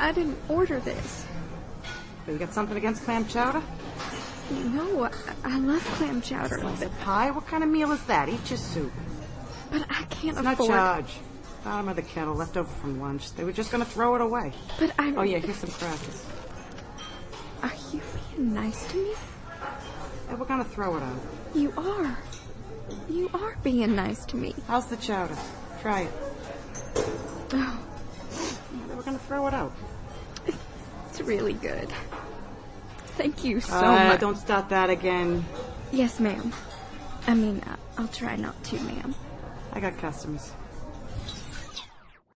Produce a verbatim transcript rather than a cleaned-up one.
I didn't order this. You got something against clam chowder? No, I, I love clam chowder. Slice of pie? What kind of meal is that? Eat your soup. But I can't It's afford... not charge. Bottom of the kettle, left over from lunch. They were just going to throw it away. But I... Oh, yeah, here's some crackers. Are you being nice to me? Yeah, we're going to throw it out. You are. You are being nice to me. How's the chowder? Try it. Oh. Yeah, they were going to throw it out. It's really good. Thank you so uh, much. Don't start that again. Yes, ma'am. I mean, I'll try not to, ma'am. I got customers.